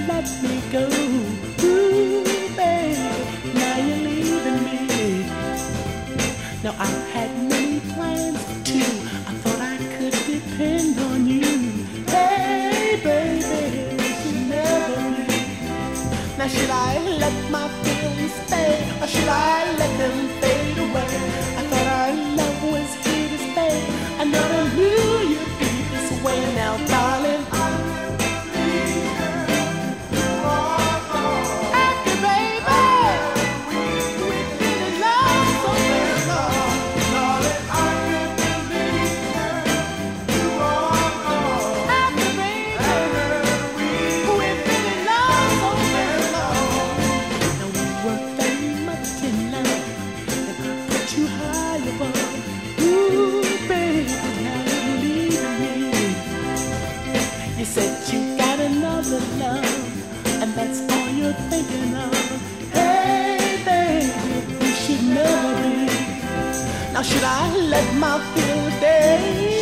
let me go. Ooh, baby, now you're leaving me. Now I had many plans too. I thought I could depend on you. Hey, baby, you never leave. Now should I let my feelings stay, or should I let them fade away? I thought our love was here to stay. I never knew you'd be this way. Now, darling, you said you got another love, and that's all you're thinking of. Hey, baby, you should never be. Now should I let my feelings stay?